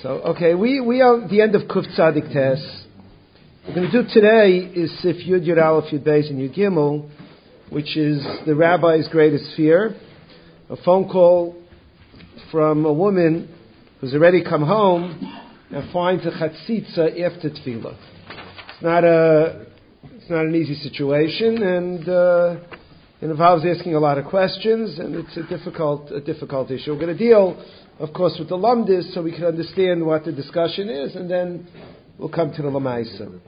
Okay, we are at the end of Kuf Tzadik Tes. What we're going to do today is Sif Yud Yud Aleph Yud Beis and Yud Gimel, which is the rabbi's greatest fear. A phone call from a woman who's already come home and finds a chatzitza after tefillah. It's not an easy situation, and it involves asking a lot of questions, and it's a difficult issue. We're going to deal, of course, with the lumdis so we can understand what the discussion is, and then we'll come to the lamaisa.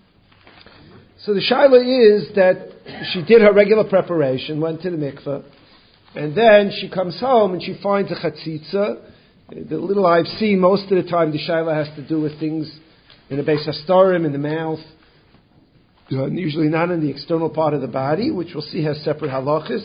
So the shaila is that she did her regular preparation, went to the mikveh, and then she comes home and she finds a chatzitza. The little I've seen, most of the time the shaila has to do with things in the beis hastarim, in the mouth, usually not in the external part of the body, which we'll see has separate halachas.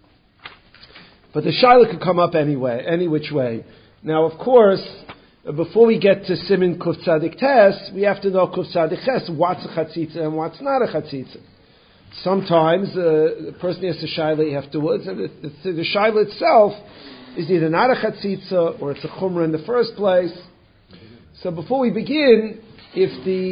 But the shaila could come up anyway, any which way. Now, of course, before we get to Siman Kuf Tzadik Tes, we have to know Kuf Tzadik Ches, what's a chatzitza and what's not a chatzitza. Sometimes the person asks a shaila afterwards, and the shaila itself is either not a chatzitza or it's a chumrah in the first place. So before we begin, if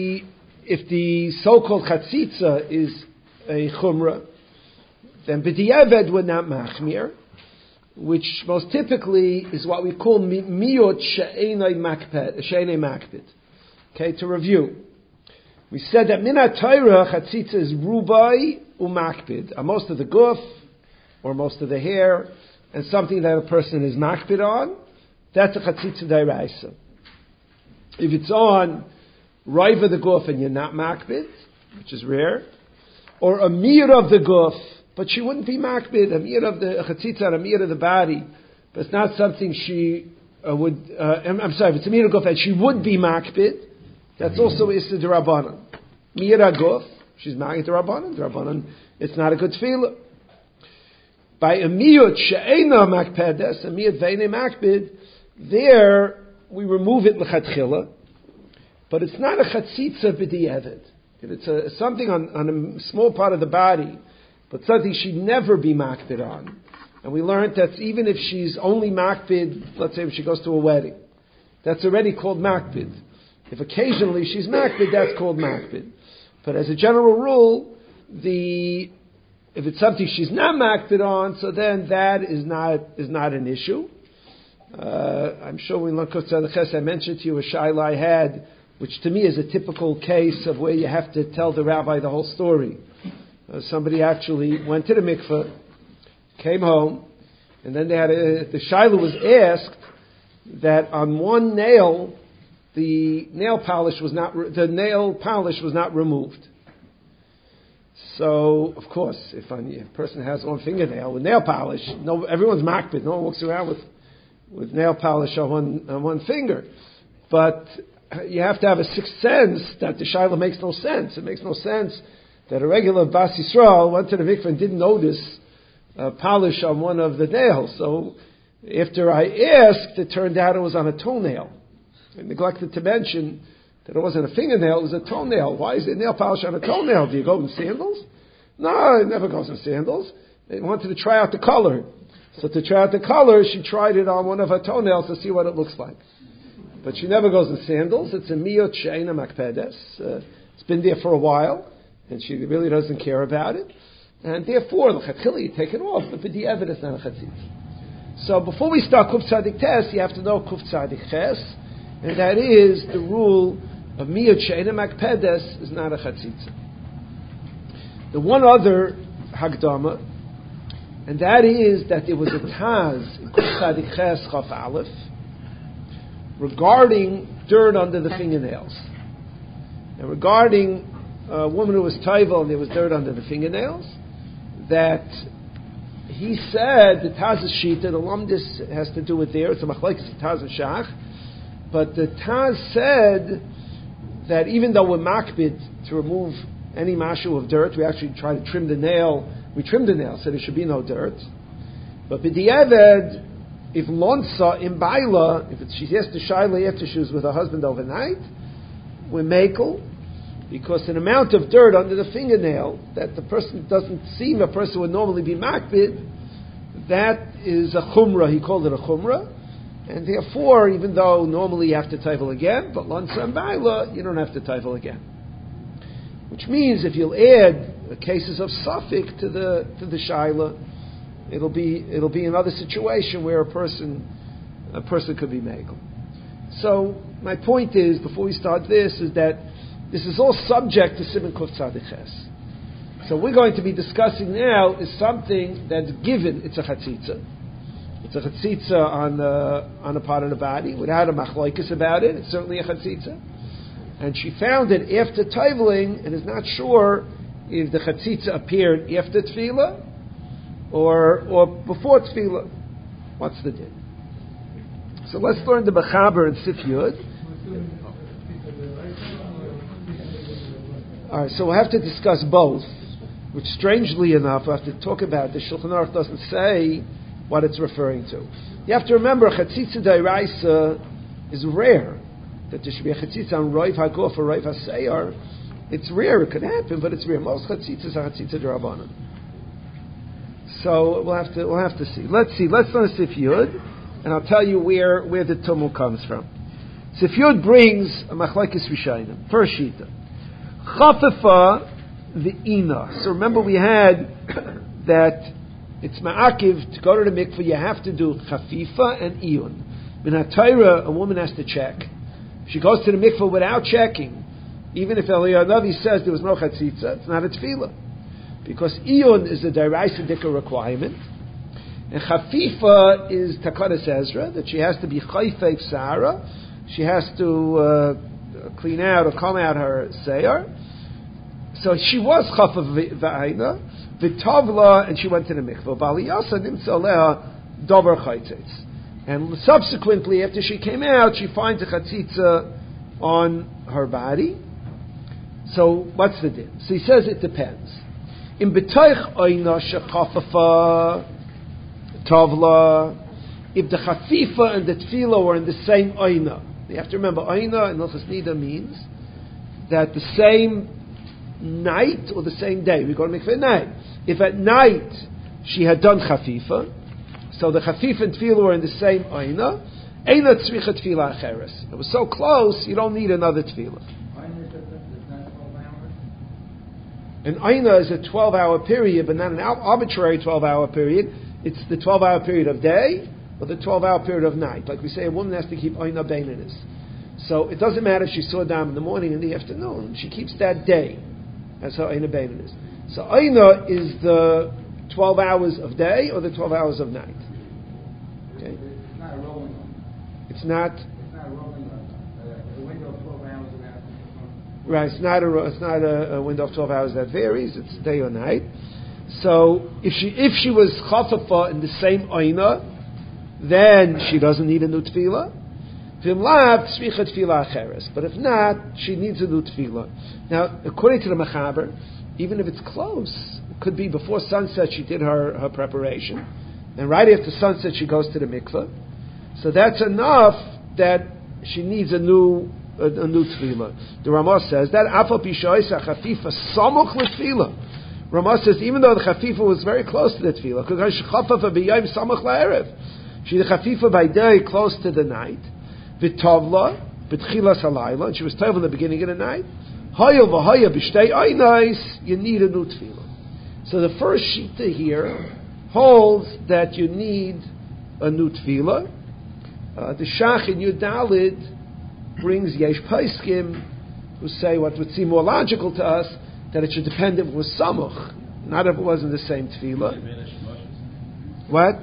the so-called chatzitza is a chumrah, then b'di'eved would not machmir, which most typically is what we call miyot she'enei makpid. Okay, to review. We said that minat Torah chatzitza is rubai umakpid, most of the guf, or most of the hair, and something that a person is makpid on, that's a chatzitza d'oraisa. If it's on raiva the guf and you're not makpid, which is rare, or a mir of the guf, but she wouldn't be makpid, a mir of the chatzitza and a mir of the body, but it's not something she would. I'm sorry, if it's a mir of guf and she would be makpid, that's also issa d'Rabbanan. Mir guf, she's makpid d'Rabbanan, it's not a good tefillah. By a miyut she'ena makpedes, a miyut ve'ene makpid, there we remove it l'chatchila, but it's not a chatzitza b'di'evet. It's something on a small part of the body, but something she'd never be makpid on. And we learned that even if she's only makpid, let's say if she goes to a wedding, that's already called makpid. If occasionally she's makpid, that's called makpid. But as a general rule, if it's something she's not makpid on, so then that is not an issue. I'm sure when we learn Kuf Tzadik Ches, I mentioned to you a shaila I had, which to me is a typical case of where you have to tell the rabbi the whole story. Somebody actually went to the mikveh, came home, and then the shaila was asked that on one nail, the nail polish was not removed. So, of course, if a person has one fingernail with nail polish, everyone's makpid. No one walks around with nail polish on one finger. But you have to have a sixth sense that the shaila makes no sense. It makes no sense that a regular Bas Yisrael went to the mikveh and didn't notice polish on one of the nails. So, after I asked, it turned out it was on a toenail. I neglected to mention that it wasn't a fingernail, it was a toenail. Why is there nail polish on a toenail? Do you go in sandals? No, it never goes in sandals. They wanted to try out the color. So to try out the color, she tried it on one of her toenails to see what it looks like. But she never goes in sandals. It's a miyot she'ena makpedes. It's been there for a while, and she really doesn't care about it. And therefore, l'chatchila, you take it off, but the evidence is not a chatzitz. So before we start Kuf Tzadik Tes, you have to know Kuf Tzadik Ches, and that is the rule of miyot she'ena makpedes is not a chatzitza. The one other hagdama, and that is that there was a taz in Kuf Tzadik Ches Chaf Aleph regarding dirt under the fingernails, and regarding a woman who was taival and there was dirt under the fingernails, that he said the taz is shita, the lumdis has to do with there. It's a machlekes taz and shach. But the Taz said that even though we're makbid to remove any mashu of dirt, we actually try to trim the nail. We trim the nail so there should be no dirt. But b'di'eved, if lonsa in baila, if she has to shaila after she was with her husband overnight, we're makel, because an amount of dirt under the fingernail that the person doesn't seem a person would normally be makbid, that is a chumrah. He called it a chumrah. And therefore, even though normally you have to taivel again, but lansa and baila, you don't have to taivel again. Which means if you'll add cases of suffix to the shaila, it'll be another situation where a person could be megal. So my point is, before we start this, is that this is all subject to Siman Kuf Tzadik Ches. So we're going to be discussing now is something that's given. It's a chatzitza. It's a chatzitza on a part of the body without a machlokes about it. It's certainly a chatzitza. And she found it after taiveling and is not sure if the chatzitza appeared after tefillah or before tefillah. What's the din? So let's learn the Mechaber and Sif Yud. All right, so we'll have to discuss both, which strangely enough, we'll have to talk about. The Shulchan Aruch doesn't say what it's referring to. You have to remember, chatzitza d'oraisa is rare. That there should be a chatzitza on Roiv HaGuf or Roiv HaSeyar. It's rare, it could happen, but it's rare. Most chatzitzas are chatzitza d'Rabbanan. So we'll have to see. Let's learn Sif Yud, and I'll tell you where the tumul comes from. Sif Yud brings a machlokes rishayim. First shita. Chafefa v'ina. So remember we had that it's ma'akiv to go to the mikveh. You have to do chafifa and iyun. In HaTorah, a woman has to check. She goes to the mikveh without checking. Even if Eliyahu Navi says there was no chatzitza, it's not a tefillah. Because iyun is a deraisa dika requirement. And chafifa is takadas Ezra, that she has to be chayfeif sara. She has to clean out or comb out her seyar. So she was chafa v'aina, v'tavla, and she went to the mikveh. V'aliyasa nimtza leha dover chaytzitz. And subsequently, after she came out, she finds a chatzitza on her body. So what's the din? So he says it depends. In b'toich oina shechafafa tavla, if the chafifa and the tefillah were in the same oina, you have to remember oina in Hilchos Nida means that the same night or the same day. We go to mikveh at night. If at night she had done chafifa, so the chafif and tefillah were in the same oina, eina tzricha tefillah acheres. It was so close, you don't need another tefillah. An oina is a 12-hour period, but not an arbitrary 12-hour period. It's the 12-hour period of day or the 12-hour period of night. Like we say, a woman has to keep oina beinanis. So it doesn't matter if she saw dam in the morning and in the afternoon. She keeps that day as her oina beinanis. So oina is the 12 hours of day or the 12 hours of night. Okay? It's not a rolling one. It's not a rolling one. A window of 12 hours of that. Right, it's not a window of 12 hours that varies. It's day or night. So if she was chafafa in the same oina, then she doesn't need a new tefillah. But if not, she needs a new tefillah. Now, according to the Mechaber, even if it's close, it could be before sunset she did her preparation, and right after sunset she goes to the mikveh. So that's enough that she needs a new tefillah. The Ramah says that afal pishoisa chafifa samuch letefillah. Ramah says even though the chafifa was very close to the tefillah, because chafafa b'yayim samuch la'erev, she the chafifa by day close to the night, v'tavla b'tchilas halayla, and she was tavla in the beginning of the night. Hayel v'haya b'shtei aynais, you need a new tefillah. So the first shita here holds that you need a new tefillah. The Shach in Yud Dalid brings Yesh Paiskim, who say what would seem more logical to us, that it should depend if it was samuch, not if it wasn't the same tefillah. What?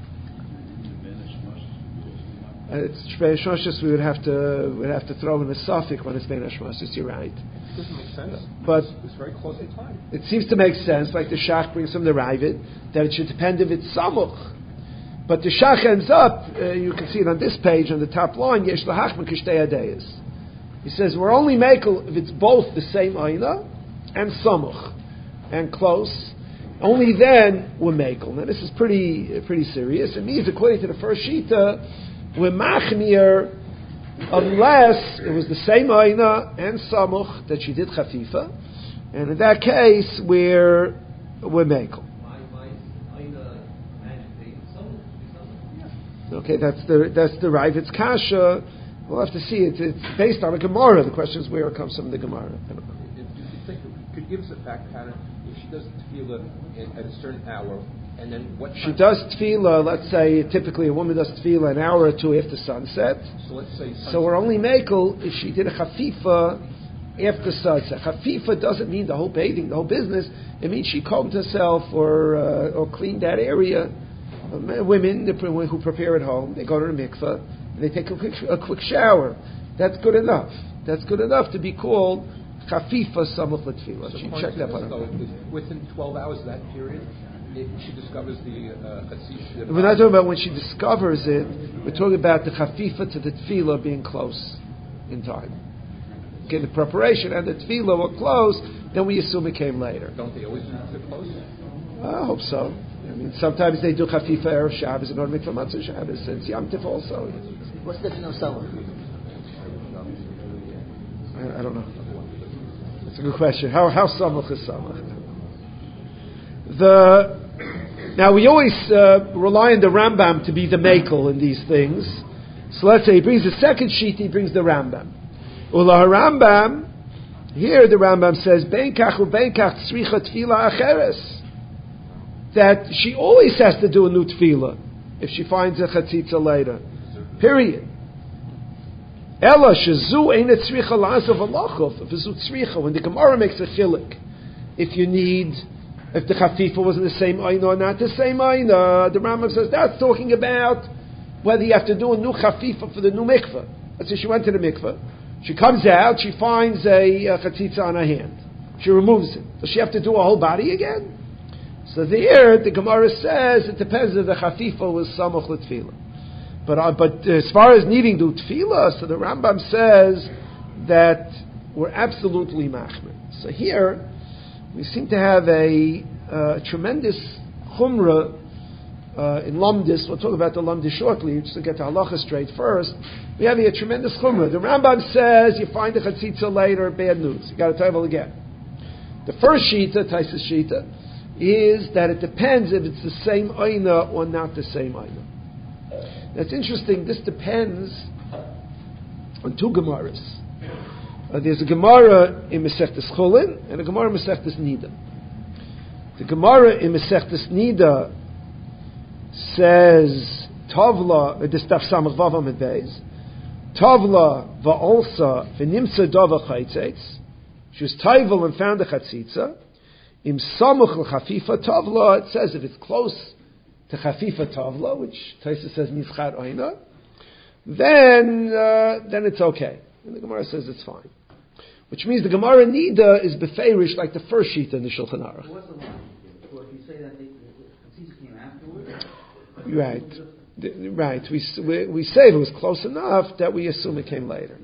It's Shvei Shoshes. We would have to throw in a suffix when it's Bein Hashmashos. You're right. It doesn't make sense. But it's very closely tied. It seems to make sense, like the Shach brings from the Ravid, that it should depend if it's samuch. But the Shach ends up, you can see it on this page, on the top line, Yesh lahachman kishtei adayis. He says, we're only makel if it's both the same aina and samuch, and close. Only then we're makel. Now this is pretty serious. It means, according to the first shita, we're machmir unless it was the same aina and samuch that she did chafifa, and in that case we're mekel. Okay, that's the Ravid's kasha. We'll have to see it. It's based on a Gemara. The question is where it comes from the Gemara. I don't know. Do you think could give us a fact pattern if she does tefillah at a certain hour, and then what She does tefillah, let's say, typically a woman does tefillah an hour or two after sunset. So let's say So we're only makel if she did a chafifa after sunset. Chafifa doesn't mean the whole bathing, the whole business. It means she combed herself or cleaned that area. Women who prepare at home, they go to the mikveh, and they take a quick shower. That's good enough. That's good enough to be called chafifa samuch l'tefillah. So She checked that one. within 12 hours of that period, if she discovers the chatzitza. We're not talking about when she discovers it. We're talking about the chafifa to the tefillah being close in time. Okay, the preparation and the tefillah were close, then we assume it came later. Don't they always do it close? I hope so. I mean, sometimes they do chafifa erev Shabbos and go to mikvah matzah Shabbos. It's Yom Tif also. What's the definition of summer? I don't know. That's a good question. How samach is samach? Now we always rely on the Rambam to be the makel in these things. So let's say he brings the second sheet. He brings the Rambam. Ula Rambam. Here the Rambam says ben kach uben kach tzricha tefila acheres. That she always has to do a new tefillah if she finds a chatzitza later. Period. Ella shezu ain't a tzricha la'asav alachov. If it's tzricha, when the Gemara makes a chilik, if the chafifa was in the same aina or not the same aina, the Rambam says that's talking about whether you have to do a new chafifa for the new mikveh. Let's say she went to the mikveh, she comes out, she finds a chatzitza on her hand, she removes it. Does she have to do a whole body again? So there, the Gemara says it depends if the chafifa was samuch l'tefillah. But as far as needing to do tefillah, so the Rambam says that we're absolutely machmir. So here, we seem to have a tremendous chumrah in Lamdis. We'll talk about the Lamdis shortly, just to get the halacha straight first. We have here a tremendous chumrah. The Rambam says you find the chatzitza later, bad news. You got to table again. The first shita, Taisus shita, is that it depends if it's the same aina or not the same aina. That's interesting. This depends on two Gemaras. There's a Gemara in Masechtas Chulin and a Gemara in Masechtas Nida. The Gemara in Masechtas Nida says Tavla, this Daf Samach Vav Amud Beis, Tavla va'olsa v'nimtza dava chaytzetz. She was taivel and found a chatzitza. Im samuch l'chafifa tavla. It says if it's close to chafifa tavla, which Taisa says nifchad oina, then it's okay. And the Gemara says it's fine. Which means the Gemara Nida is befeirish like the first sheet in the Shulchan Aruch. What's the line? So if you say that the chatzitza came afterwards, Right. We say if it was close enough that we assume it came later.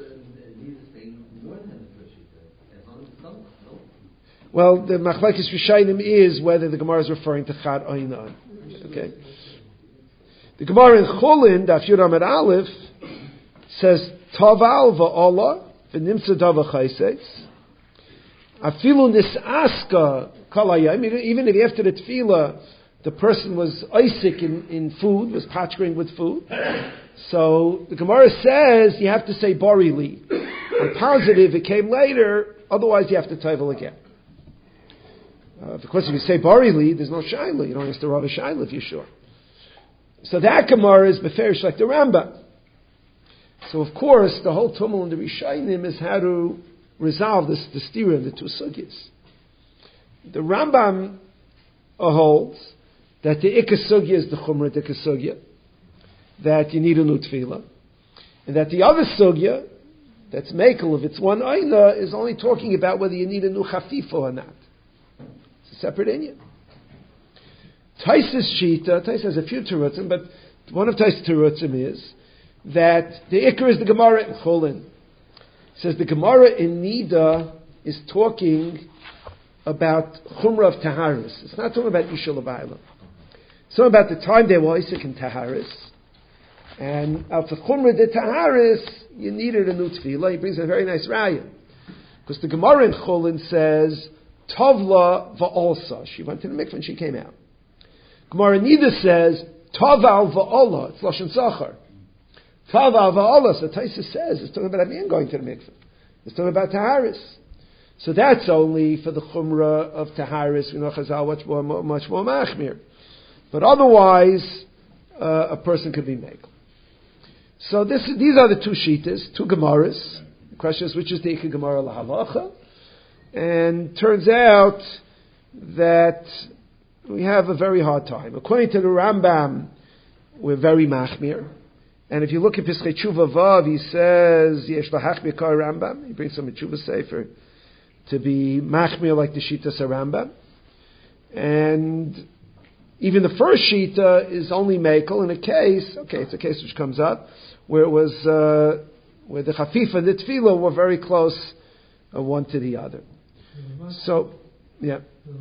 Well, the Machlekes Rishayim is whether the Gemara is referring to Chad Oinan. Okay. The Gemara in Chulin, Daf Yud Amud Aleph, says Taval va'Allah v'nimtza dava chaysetz afilu nisaska kalayim. Even if after the tefillah the person was isik in food, was patchering with food. So the Gemara says you have to say barili. I'm positive it came later, otherwise you have to taivel again. Of course, if you say barili, there's no shaila. You don't ask the Rav shaila if you're sure. So that Gemara is beferish like the Rambam. So of course, the whole tumul in the Rishayim is how to resolve this stira in the two sugyas. The Rambam holds that the Ikka Sugya is the Chumrah Ikka Sugya, that you need a new tefillah, and that the other Sugya, that's Mekel, if it's one Aina, is only talking about whether you need a new Chafifa or not. It's a separate inyan. Taisus Shita, Tais has a few terutzim, but one of Tais' terutzim is that the Ikka is the Gemara in Chulin. It says the Gemara in Nida is talking about Chumrah of Taharis. It's not talking about Isha L'Bayla. So about the time they were Isaac in Taharis, and out the Chumrah de Taharis, you needed a new tefillah. He brings a very nice raya, because the Gemara in Chulin says Tavla va'olsa. She went to the mikveh and she came out. Gemara Nida says Taval va'ola, it's Lashon Zachar. Taval va'ola, so Taisa says, it's talking about a man going to the mikveh. It's talking about Taharis. So that's only for the Chumrah of Taharis. We know Chazal much more machmir. But otherwise, a person could be mekel. So these are the two Shitas, two Gemaras. The question is, which is the Ikka Gemara lahalacha? And turns out that we have a very hard time. According to the Rambam, we're very machmir. And if you look at Pischei Tshuva Vav, he says, Yesh lahachmir kar Rambam. He brings some Tshuva Sefer to be machmir like the Shitas Rambam. And even the first Shita is only mekel in a case, it's a case which comes up, where it was, where the Chafifa and the Tefillah were very close one to the other. So, yeah.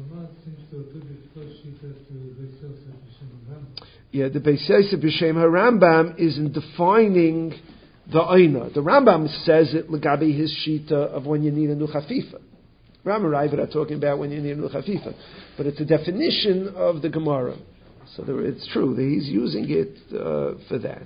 Yeah, the Beis Yosef B'Shem HaRambam is in defining the Aina. The Rambam says it legabi his Shita of when you need a new Chafifa. Ram and Raiva are talking about when you need a new Chafifa. But it's a definition of the Gemara. So it's true that he's using it for that.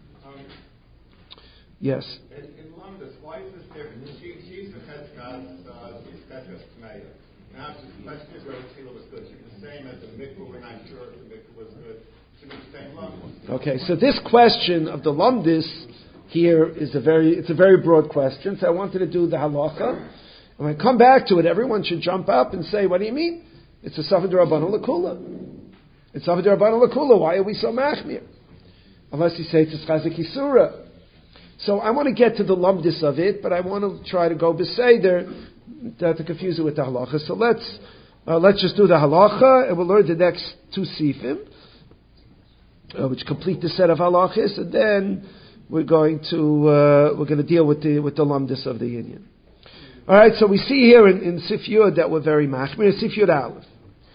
Yes? In Lumdus, why is this different? She's the Cheskas, she's Cheskas Tmeya. Now, the question is whether Tefillah was good. She was the same as the mikvah. We're not sure if the mikvah was good. She was the same Lumdus. Okay, so this question of the Lumdus here is a very broad question. So I wanted to do the halacha. And when I come back to it, everyone should jump up and say, what do you mean? It's a Safed Rabbanon L'Kula. It's Safed Rabbanon L'Kula. Why are we so machmir? Unless you say it's Chazik Yisura. So I want to get to the lumdis of it, but I want to try to go beseder to confuse it with the halacha. So let's just do the halacha, and we'll learn the next two sifim, which complete the set of halachas, and then we're going to deal with the lumdis of the union. All right. So we see here in Sif Yud that we're very machmir. Sif Yud Aleph.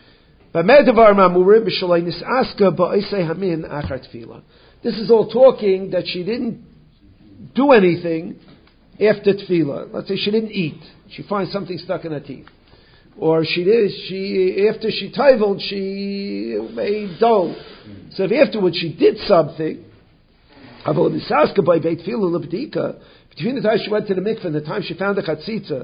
This is all talking that she didn't do anything after tefillah. Let's say she didn't eat. She finds something stuck in her teeth. Or after she taiveled, she made dough. So if afterwards she did something, between the time she went to the mikveh and the time she found the chatzitza,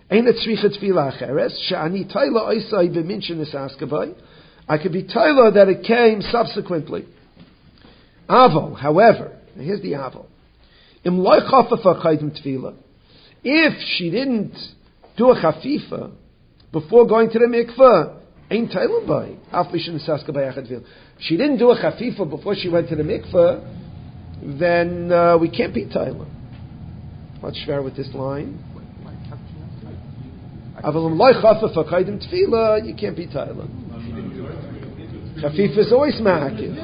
I could be tayla that it came subsequently. Aval, however, here's the aval. If she didn't do a chafifa before going to the mikveh, ain't tayla by. If she didn't do a chafifa before she went to the mikveh, then we can't be tayla. What's shver with this line? You can't be tayla. Chafifa is always ma'akiv.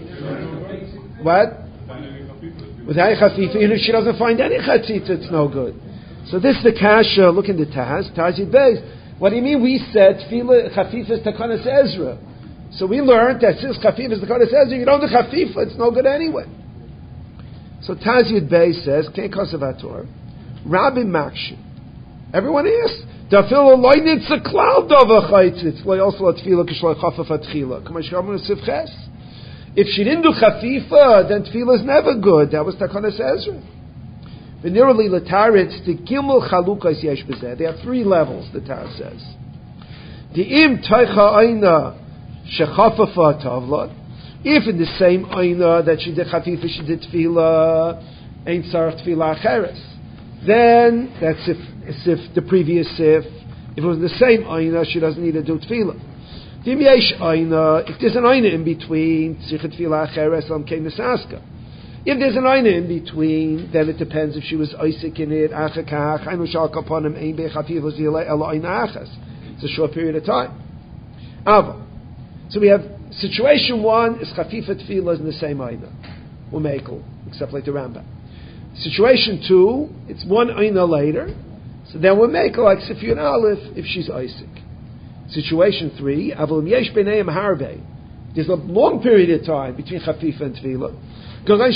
What? Without chafifa, even if she doesn't find any chatzitza, it's no good. So this is the kasha. Look in the Taz Yud Beis. What do you mean? We said chafifa is takanas Ezra. So we learned that since chafifa is takanas Ezra, you don't do chafifa, it's no good anyway. So Taz Yud Beis says, Kein Kosevator, Rabbi Makshi. Everyone asks, Dafil loynitz a cloud of a chaytzitz, loy also la tefillah k'shloi chafaf atchila. K'mash Rabbanu Sivches. If she didn't do chafifa, then tefillah is never good. That was Takanas Ezra. V'nirali l'taritz, the gimel chalukas yesh b'zeh. There are three levels, the Taz says. The im teicha aina shechafafa tavla. If in the same aina that she did chafifa, she did tefillah, ain't sarach tefillah acheres. Then that's if the previous sif. If it was the same aina, she doesn't need to do tefillah. If there's an aina in between, if there's an aina in between, then it depends if she was Isaac in it. It's a short period of time. So we have situation one is chafifa tefillah in the same aina, umekel, except like the Rambam. Situation two, it's one aina later, so then we'll make like Sifyun Aleph if she's Isaac. Situation three, Avol Yesh B'neim Harbe. There's a long period of time between Chafifa and Tefillah. Let's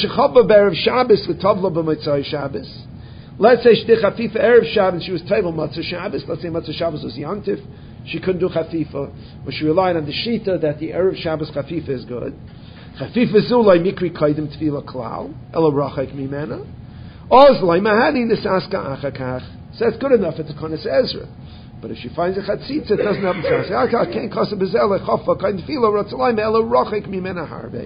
say she did Chafifa Erev Shabbos, she was Teivel Matzah Shabbos. Let's say Matzah Shabbos was Yantif. She couldn't do Chafifa, but she relied on the Shita that the Erev Shabbos Chafifa is good. Chafifa zulay mikri kaidim tefila klal, ela rachek mimena. Ozlay mahani nisaska achakach. So that's good enough. It's a konas Ezra. But if she finds a chatzitza, it doesn't have to say, can't kasa bezela chaffa kain tefila ratzalay ela rachek mimena harbe.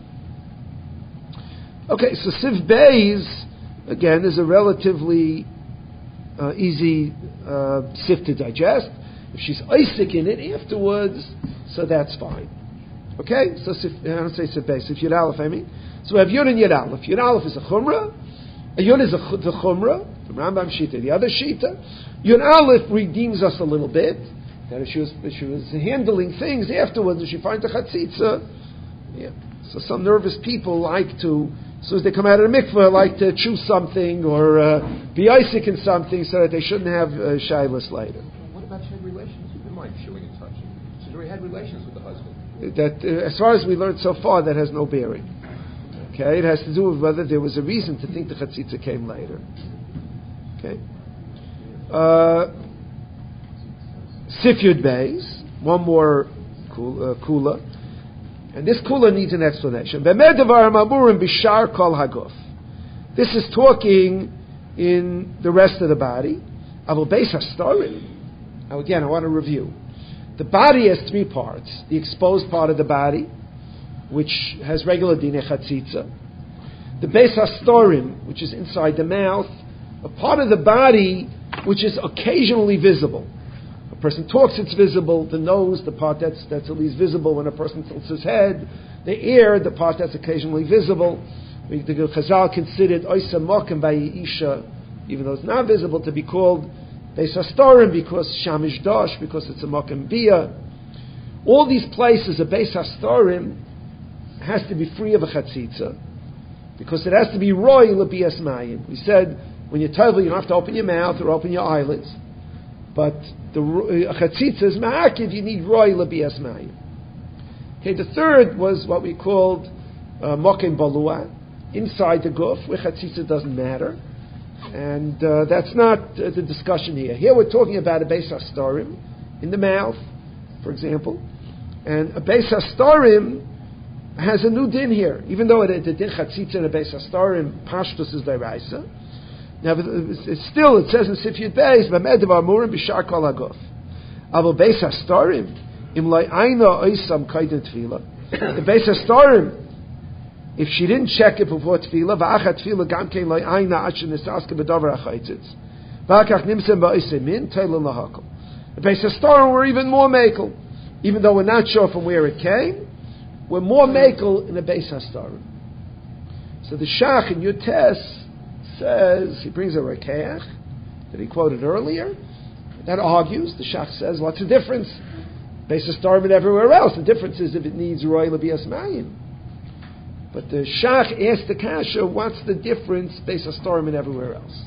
Okay, so Siv Beis, again, is a relatively easy Siv to digest. If she's Isaac in it afterwards, so that's fine. Okay? So I don't say Siv Beis, Siv Yud Aleph, I mean. So we have Yud and Yud Aleph. Yud Aleph is a Chumrah, a Yud is the Chumrah, the Rambam Shita, the other Shita. Yud Aleph redeems us a little bit, that if she was handling things afterwards, if she finds a Chatzitza, yeah. So some nervous people like to, as soon as they come out of the mikveh, like to chew something or be Isaac in something so that they shouldn't have shilas later. What about she had relations? You didn't mind chewing and touching. She's already had relations with the husband. That, as far as we learned so far, that has no bearing. Okay, it has to do with whether there was a reason to think the chatzitza came later. Okay. Sif Yud Beis, one more kula. And this kula needs an explanation. This is talking in the rest of the body. Now again, I want to review. The body has three parts. The exposed part of the body, which has regular dinei chatzitza. The beis hastorim, which is inside the mouth. A part of the body which is occasionally visible. A person talks, it's visible. The nose, the part that's at least visible when a person tilts his head. The ear, the part that's occasionally visible. The Chazal considered oisa mokem by isha, even though it's not visible, to be called beis hastorim because shamish dosh, because it's a mokem bia. All these places, a beis hastorim has to be free of a chatzitza because it has to be roy lebias mayim. We said when you're tovel, you don't have to open your mouth or open your eyelids. But the chatzitza is ma'akiv, you need roy lebias mayim. Okay, the third was what we called mokem balua, inside the guf, where chatzitza doesn't matter. And that's not the discussion here. Here we're talking about a beis hastorim, in the mouth, for example. And a beis hastorim has a new din here. Even though the din chatzitza and a beis hastorim, pashtus is deraisa. Now, it says in Sif Yud Beis, "B'medav amurim b'shar kol haguf." Avo beis hastorim im lo aina oisam kaiden tefila. The beis hastorim, if she didn't check it before tefila, va'achat tefila gam kein lo aina asher nisaska b'davar hachaitzitz. Va'akach nimsem ba'isem min teilin lahakol. The beis hastorim were even more makel, even though we're not sure from where it came. We're more makel in a beis hastorim. So the Shach in Yutes says, he brings a rekeach that he quoted earlier, that argues, the Shach says, what's the difference? Beis hastorim and everywhere else. The difference is if it needs roy lebias mayim. But the Shach asked the kasha, what's the difference beis hastorim and everywhere else?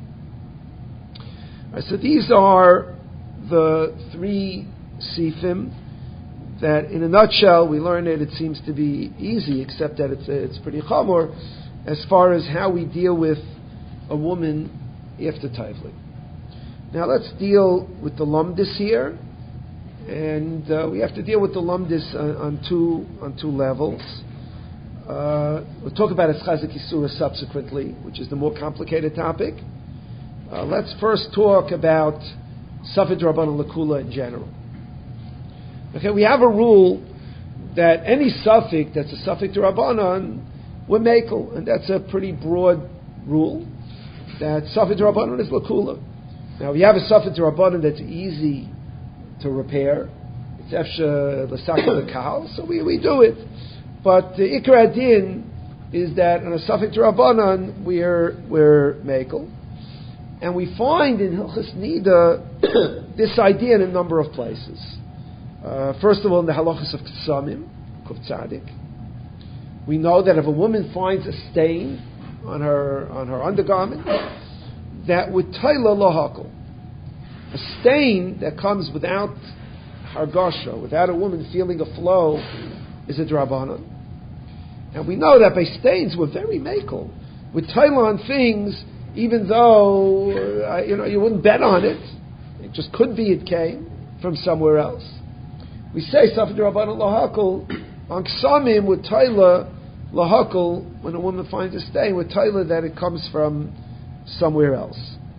Right, so these are the three sifim that, in a nutshell, we learn that it seems to be easy, except that it's pretty chamor as far as how we deal with a woman after tivli. Now let's deal with the lumdis here, and we have to deal with the lumdis on two levels. We'll talk about Eschazek Yisura subsequently, which is the more complicated topic. Let's first talk about Safed Rabbanan Lakula in general. Okay, we have a rule that any suffix that's a suffix to Rabbanan, we're makel, and that's a pretty broad rule, that suffix to Rabbanan is Lakula. Now, if you have a suffix to Rabbanan that's easy to repair, it's Efsha L'Saka L'Kal, so we do it. But the Ikra Din is that on a suffix to Rabbanan, we're makel. And we find in Hilchas Nida this idea in a number of places. First of all, in the halachas of Ksamim, Kuf Tzadik, we know that if a woman finds a stain on her undergarment, that would taila lahakol. A stain that comes without hargasha, without a woman feeling a flow, is a drabanan. And we know that by stains we're very makel. With taila on things, even though you wouldn't bet on it, it just could be it came from somewhere else. We say Safed Rabbanan Lahakol On Ksamim with Taila Lahakal, when a woman finds a stain, with Taila that it comes from somewhere else.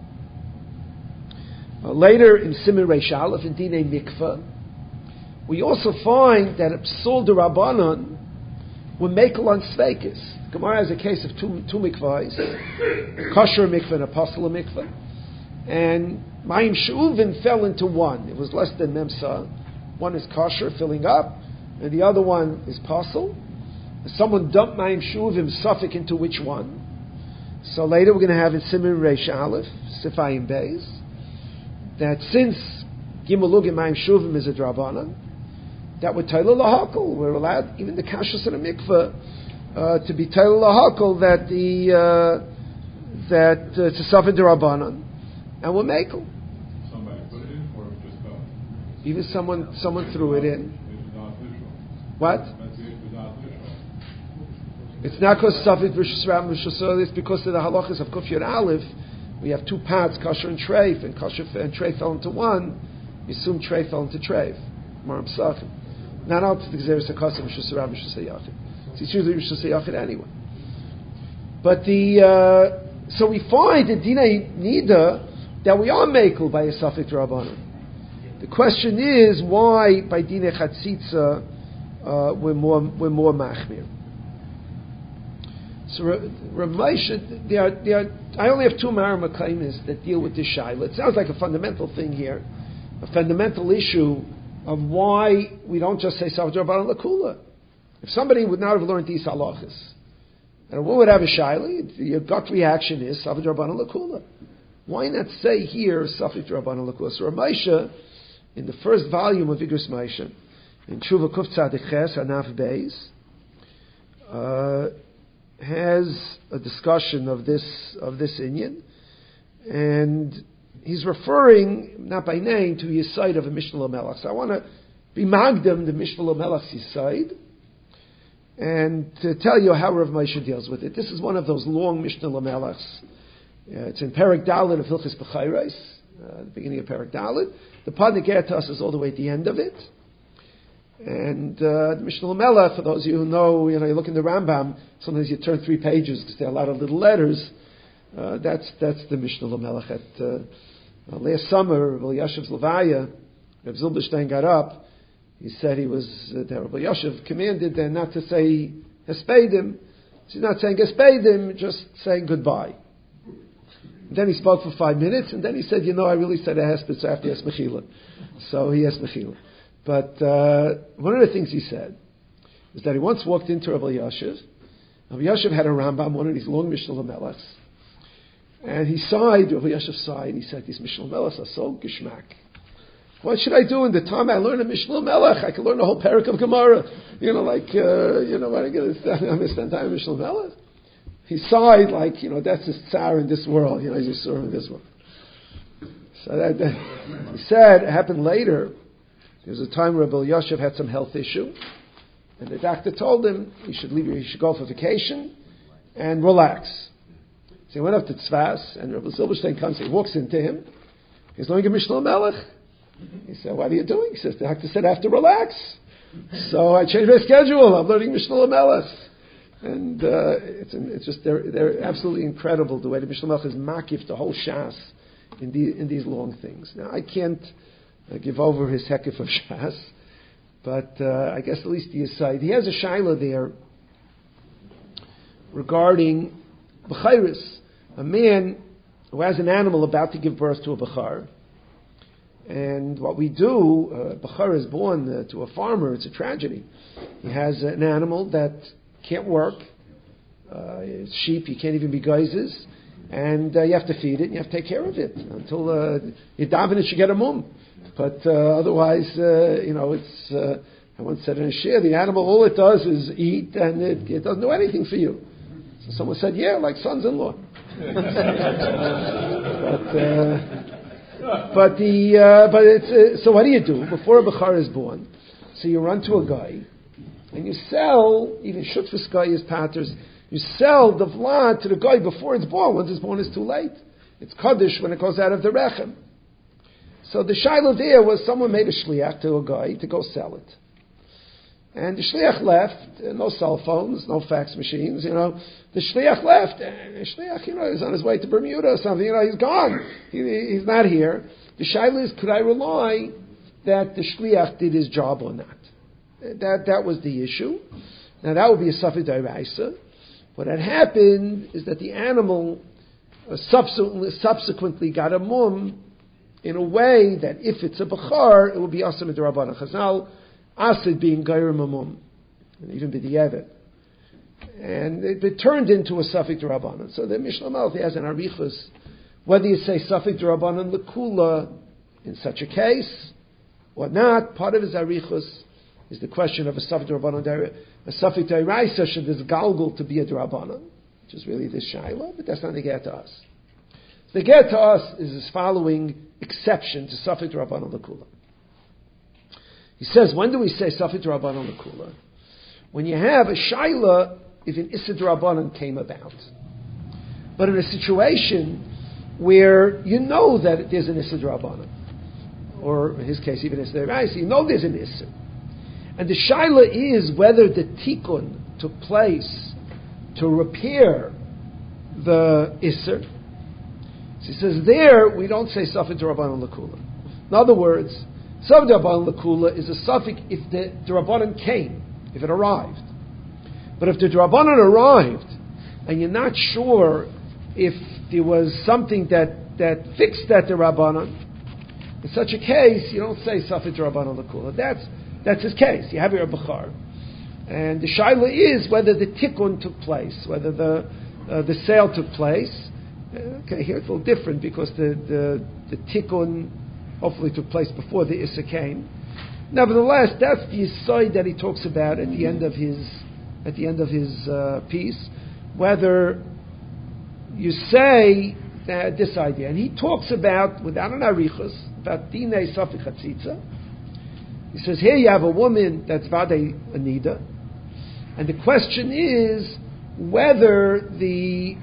Later in Siman Reish Aleph, in Dinei Mikveh, we also find that a Psul D'Rabbanan will make on Sveikis. Gemara has a case of two mikvahs, kosher mikveh and a pasla mikveh, and Mayim She'uvin fell into one. It was less than Memsa. One is kosher, filling up, and the other one is pasl. Someone dumped Mayim She'uvim suffix into which one? So later we're going to have in Siman Reish Aleph, Sifayim Beis, that since Gimel Ugim Mayim She'uvim is a Drabanan, that would Taila Lahakal. We're allowed, even the Kashus in a mikveh, to be Taila Lahakal, that it's a Safed Drabanan, and we'll make them. Somebody put it in, or just fell? Even someone threw it in. What? It's not because Safed Rishus Ram Rishus, it's because of the halachas of Kuf Yud Aleph. We have two pots, kosher and treif, and kosher and treif fell into one. You assume treif fell into treif. Maram Sachim. Not out to the Gzeres HaKosem Rishus Ram Rishus HaYachid. It's usually Rishus HaYachid anyway. But so we find in Dinei Nida that we are mekel by a Safek Rabbanan. The question is why by Dinei Chatzitza we're more machmir. So Ramesha, I only have two Maramakaimis that deal with this shaila. It sounds like a fundamental thing here, a fundamental issue of why we don't just say Safek Rabbanan Lakula. If somebody would not have learned these halachas, and what would have a shaila? Your gut reaction is Safek Rabbanan Lakula. Why not say here Safek Rabbanan Lakula? So Ramesha, in the first volume of Igros Moshe, in Tshuva Kuf Tzadik Ches Anaf Beis, has a discussion of this inyan, and he's referring not by name to his side of a Mishnah Lamelach. So I want to be magdam the Mishnah Lamelach's side, and to tell you how Rav Moshe deals with it. This is one of those long Mishnah Lamelachs. It's in Perek Dalet of Hilchos B'chayros, the beginning of Perek Dalet. The Pad Negertas is all the way at the end of it. And the Mishnah Lamelech, for those of you who know, you look in the Rambam, sometimes you turn 3 pages because there are a lot of little letters. That's the Mishnah Lamelech. Last summer, Rabbi Yashev's Levaya, Reb Zilberstein got up. He said he was, Rabbi Yashev commanded them not to say Hespedim. He's not saying Hespedim, just saying goodbye. And then he spoke for 5 minutes, and then he said, I really said a Hesped, so I have to ask Mechila. So he asked Mechila. But one of the things he said is that he once walked into Rabbi Yashev. Rabbi Yashev had a Rambam, one of these long Mishnah Lamelechs. And he sighed, Rabbi Yashev sighed, and he said, these Mishnah Lamelechs are so gishmak. What should I do in the time I learn a Mishnah Lamelech? I can learn the whole parak of Gemara. I'm going to spend time in Mishnah Lamelech. He sighed like, that's his tsar in this world. He's a sur in this world. So that he said, it happened later. There was a time where Rabbi Yashev had some health issue, and the doctor told him he should go for vacation and relax. So he went up to Tzfas, and Rabbi Zilberstein comes, he walks into him, he's learning a Mishnah Melech. He said, what are you doing? He says, the doctor said I have to relax. So I changed my schedule, I'm learning Mishnah Melech. And it's just, they're absolutely incredible the way the Mishnah Melech is makif the whole Shas in these long things. Now I can't give over his hekif of Shas, but I guess at least the aside. He has a shaila there regarding B'chairis, a man who has an animal about to give birth to a B'char. And what we do, B'char is born to a farmer, it's a tragedy. He has an animal that can't work, it's sheep, you can't even be geizes, and you have to feed it, and you have to take care of it until you daven it should get a mum. But otherwise, it's. I once said in a share, the animal all it does is eat, and it doesn't do anything for you. So someone said, "Yeah, like sons-in-law." but it's so. What do you do before a bechar is born? So you run to a guy, and you sell even shutfus guy is patters. You sell the vlad to the guy before it's born. Once it's born, it's too late. It's kaddish when it goes out of the rechem. So the shaila there was someone made a shliach to a guy to go sell it. And the shliach left, no cell phones, no fax machines, The shliach left, and the shliach, is on his way to Bermuda or something, he's gone. He's not here. The shaila is, could I rely that the shliach did his job or not? That was the issue. Now that would be a safek d'oraisa. What had happened is that the animal subsequently got a mum in a way that if it's a bachar, it will be asam d'Rabbanan. Chazal asid being geirim mum, and even b'di'evet. And it turned into a safek d'Rabbanan. So the Mishnah Malach has an arichus, whether you say safek d'Rabbanan l'kula in such a case or not. Part of his arichus is the question of a safek d'Rabbanan, a safek d'oraisa should this galgal to be a d'Rabbanan, which is really this shaila, but that's not the get to us. The get to us is this following exception to safek d'Rabbanan l'kula. He says, when do we say safek d'Rabbanan l'kula? When you have a shaila if an issa d'Rabbanan came about. But in a situation where you know that there's an issa d'Rabbanan, or in his case even issa d'oraisa, you know there's an issa. And the shaila is whether the tikkun took place to repair the issa. So he says there, we don't say safek d'Rabbanan l'kula. In other words, safek d'Rabbanan l'kula is a safek if the d'Rabbanan came, if it arrived. But if the d'Rabbanan arrived, and you're not sure if there was something that fixed that d'Rabbanan, in such a case, you don't say safek d'Rabbanan l'kula. That's his case. You have your bachar. And the shaila is whether the tikkun took place, whether the sale took place. Okay, here it's a little different because the tikkun hopefully took place before the issa came. Nevertheless, that's the side that he talks about at the end of his piece, whether you say that this idea, and he talks about without an arichus about dinei safek chatzitza. He says here you have a woman that's vadei anida, and the question is whether the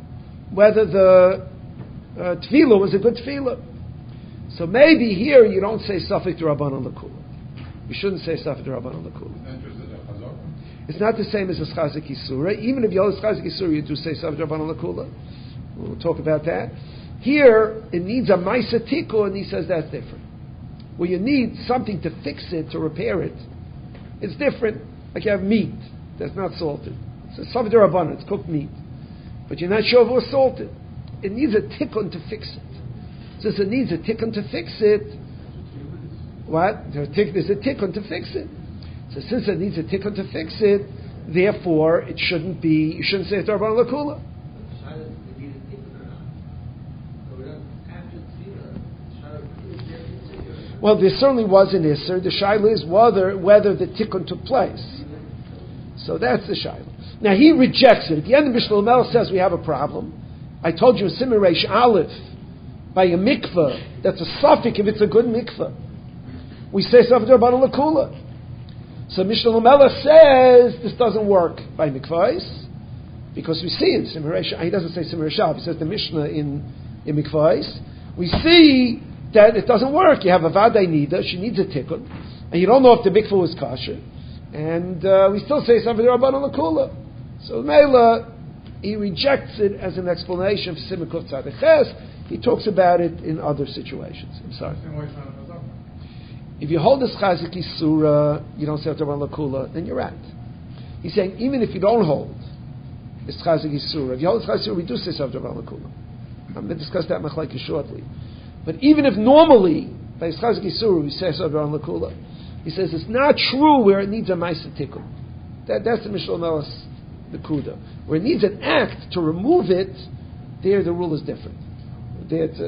tefillah was a good tefillah. So maybe here you don't say safek d'Rabbanan l'kula. You shouldn't say safek d'Rabbanan l'kula. It's not the same as a schazik isura. Even if you hold a schazik isura, you do say safek d'Rabbanan l'kula. We'll talk about that. Here it needs a ma'isa tikkun, and he says that's different. Where you need something to fix it, to repair it, it's different. Like you have meat that's not salted. It's a safek d'Rabbanan, it's cooked meat. But you're not sure if it was salted. It needs a tikkun to fix it. Since it needs a tikkun to fix it, what? There's a tikkun to fix it. So since it needs a tikkun to fix it, therefore you shouldn't say d'Rabbanan l'kula. Well, there certainly was an isser. The shaila is whether the tikkun took place. So that's the shaila. Now he rejects it. At the end of Mishnah Mel says we have a problem. I told you a Siman Reish Aleph by a mikveh that's a safek if it's a good mikveh. We say safek d'Rabbanan l'kula. So Mishnah Lamela says this doesn't work by mikvahs because we see in Siman Reish, he doesn't say Siman Reish Aleph, he says the Mishnah in mikvahs. We see that it doesn't work. You have a vadei nida, she needs a tikkun, and you don't know if the mikveh was kosher, and we still say safek d'Rabbanan l'kula. So Mela, he rejects it as an explanation for Siman Kuf Tzaddik Ches. He talks about it in other situations. I'm sorry. If you hold this chazik isura, you don't say d'Rabbanan l'kula, then you're right. He's saying even if you don't hold this chazik isura, if you hold this chazik isura, we do say d'Rabbanan l'kula. I'm going to discuss that machlekes shortly. But even if normally by this chazik isura we say d'Rabbanan l'kula, he says it's not true where it needs a ma'isa tikkun. That's the Mishnah Melas, the kuda. Where it needs an act to remove it, there the rule is different. There it's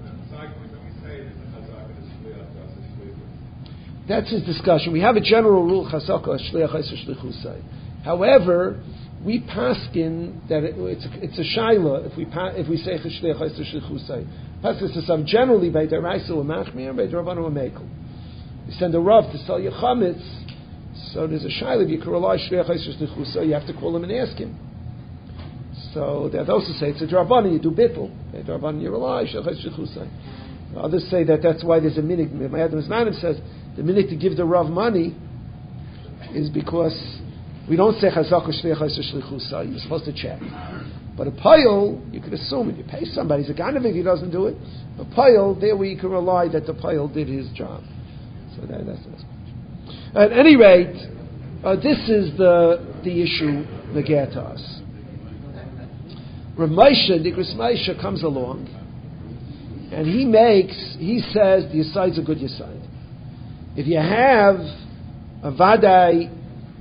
That's his discussion. We have a general rule, chasaka, shliach ha'isur shlichusai. However, we paskin that it's a shaila if we say shliach ha'isur shlichusai. Paskin to some generally by d'oraisa or machmir and by d'Rabbanan or mekel. You send a rav to sell your chametz, so there's a shaila. If you can rely shliach ha'isur shlichusai, you have to call him and ask him. So there are those who say it's a d'Rabbanan, you do bittul. By d'Rabbanan you rely shliach ha'isur shlichusai. Others say that's why there's a minig. My Adam Zmanim says the minute to give the Rav money, is because we don't say chazak or shliach shlichusa. You're supposed to check. But a pile, you could assume if you pay somebody, he's a ganav if he doesn't do it. A pile, there we can rely that the pile did his job. So that's the question. At any rate, this is the issue that to us. Rav Moshe, Nikras Moshe comes along, and he says the Yisaid's a good Yisaid. If you have a Vadai,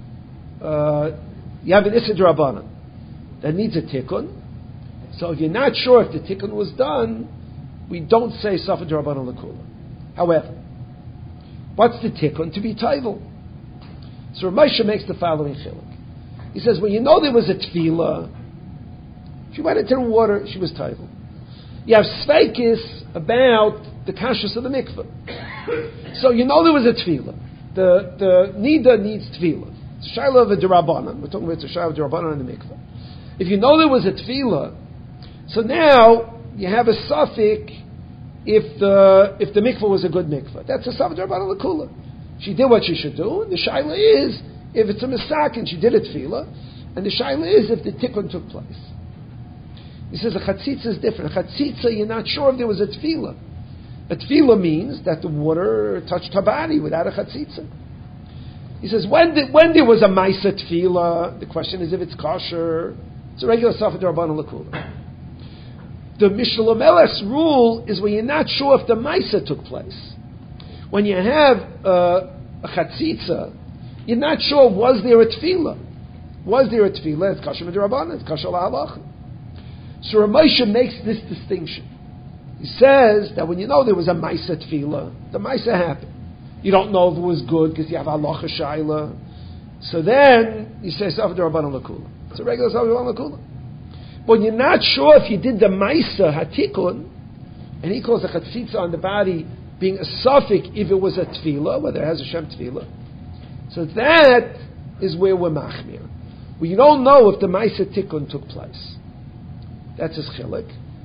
you have an Issa D'Rabbanan that needs a Tikkun, so if you're not sure if the Tikkun was done, we don't say Safa D'Rabbanan L'Kula. However, what's the Tikkun? To be Taival. So Rav Moshe makes the following chiluk. He says, well, you know there was a Tefillah. She went into the water, she was Taival. You have Sveikis about the kashrus of the mikveh. So you know there was a Tefillah. The Nida needs Tefillah. It's a Shaila of a D'Rabbanan. We're talking about it's a Shaila of D'Rabbanan in the mikveh. If you know there was a Tefillah, so now you have a suffix if the mikveh was a good mikveh. That's a Safa D'Rabbanan L'Kula. She did what she should do. The Shaila is if it's a Misak and she did a Tefillah, and the Shaila is if the Tikkun took place. He says a chatzitza is different. A chatzitza, you're not sure if there was a tefillah. A tefillah means that the water touched her body without a chatzitza. He says when there was a ma'isa tefillah, the question is if it's kosher. It's a regular Safa D'Rabbanan L'Kula. The Mishnah Lamelech's rule is when you're not sure if the ma'isa took place. When you have a chatzitza, you're not sure was there a tefillah. Was there a tefillah? It's kosher D'Rabbanan. It's kosher la'halacha. So Rav Moshe makes this distinction. He says that when you know there was a Maisa Tefillah, the Maisa happened. You don't know if it was good because you have halacha shaila. So then you say Safa D'Rabbanan L'Kula. It's a regular Safa D'Rabbanan L'Kula. But when you're not sure if you did the Maisa Hatikun, and he calls a chatzitza on the body being a suffix if it was a Tefillah, whether it has a Shem Tefillah. So that is where we're machmir. We don't know if the Maisa Tikun took place. That's his chilek.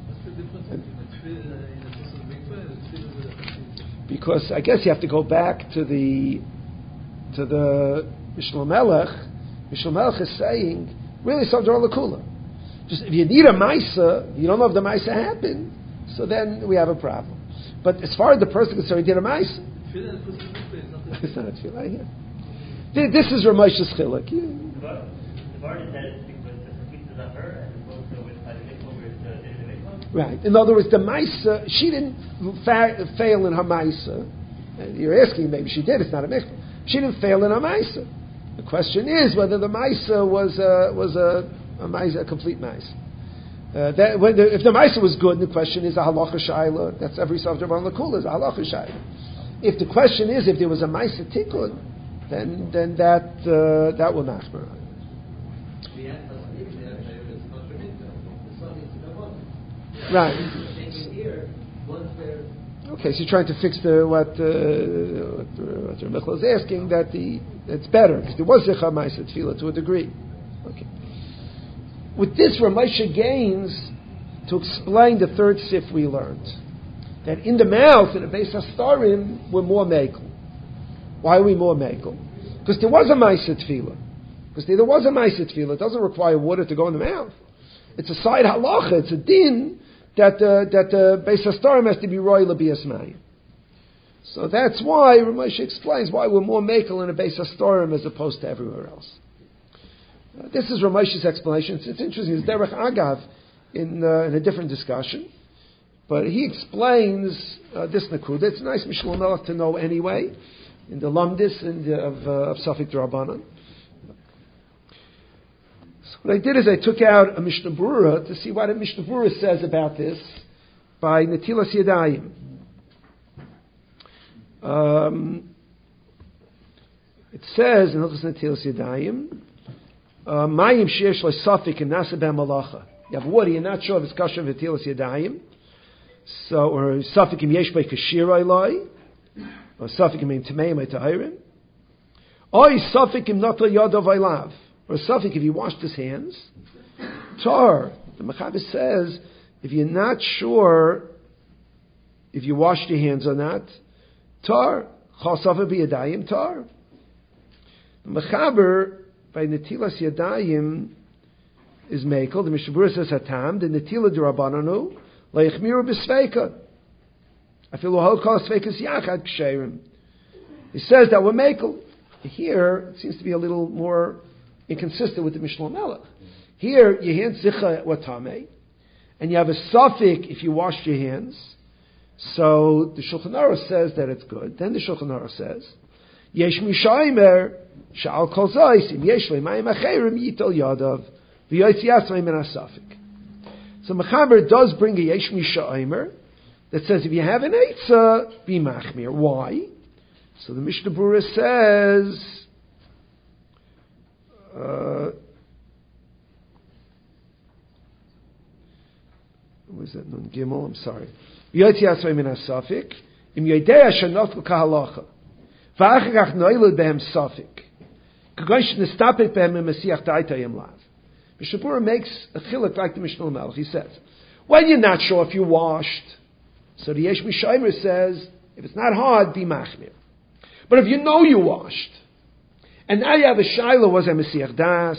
Because I guess you have to go back to the Mishnah Melech. Mishnah Melech is saying, really, Safa D'Rabbanan L'Kula. Just if you need a Maisa, you don't know if the Maisa happened, so then we have a problem. But as far as the person concerned, he did a Maisa. It's not a tefillah here. This is Rav Moshe's chilek. The Varda said it's because the Sakita is on her and opposed to with the mikvah where it's the mikvah. Right. In other words, the Maisa, she didn't fail in her Maisa. And you're asking, maybe she did, it's not a mikvah. She didn't fail in her Maisa. The question is whether the Maisa was a Maisa, a complete Maisa. If the Maisa was good, the question is a halacha shaila. That's every Safa D'Rabbanan L'Kula is a halacha shaila. If the question is if there was a Maisa Tikkun, then that will machmer. Right. Okay, so you're trying to fix what Michal is asking, that it's better because there was Zichar Ma'aseh Tefillah to a degree. Okay. With this, Rav Moshe gains to explain the third sif we learned, that in the mouth, in the Beis Hastarim, we're more mekel. Why are we more mekel? Because there was a Ma'aseh Tefillah. Because there was a Ma'aseh Tefillah. It doesn't require water to go in the mouth. It's a side halacha. It's a din that the Beis Hastarim has to be royal l'bias mayim. So that's why Rav Moshe explains why we're more mekel in a Beis Hastarim as opposed to everywhere else. This is Rav Moshe's explanation. It's interesting. It's Derech Agav in a different discussion, but he explains this nakuda. It's a nice Mishnah Melech to know anyway in the Lamdis of Safek D'Rabbanan. So what I did is I took out a Mishnah Berurah to see what a Mishnah Berurah says about this by Netilas Yadayim. It says in Hilchos Netilas Yadayim, Mayim sheyesh lo safek and nasa ben malacha. You have water, you're not sure if it's kosher v'tilas yadayim. So, or safek im yesh by kashira ilai, or safek im tameim ay tahirim. Or safek im nata yadav aylav. Or safek if he washed his hands. Tar. The Mechaber says, if you're not sure if you washed your hands or not, tar. Chal safek b'yadayim tar. Mechaber by Netilas Yadayim is Mekel. The Mishnah Berurah says Hatam. The Netila D'Rabbananu Leichmiru B'Sveika. Afilu Hokal Sveikas Yachad Ksherim. He says that we're Mekel. Here it seems to be a little more inconsistent with the Mishnah Melech. Here your hands zicha watame, and you have a suffix if you washed your hands. So the Shulchan Aruch says that it's good. Then the Shulchan Aruch says, Yesh mishaymer sha'al kol zayis yesh le'mayim acherim yitel yadav v'yotzi atzmai min ha'safik. So Mechaber does bring a yesh mishaymer that says if you have an eitzah, be machmir. Why? So the Mishnah Berurah says, what is that? Nun Gimel, I'm sorry. Yotzi atzmai min ha'safik im yodea shenotlu kahalacha v'achar kach noilud behem safik k'goy shnestapek behem mesiach da'itayim lav. Mishnah Berurah makes a chiluk like the Mishnah Melech. He says, when you're not sure if you washed, so the Yesh Mishaymer says, if it's not hard, be machmir. But if you know you washed, and now you have a shayla, was a mesiach das,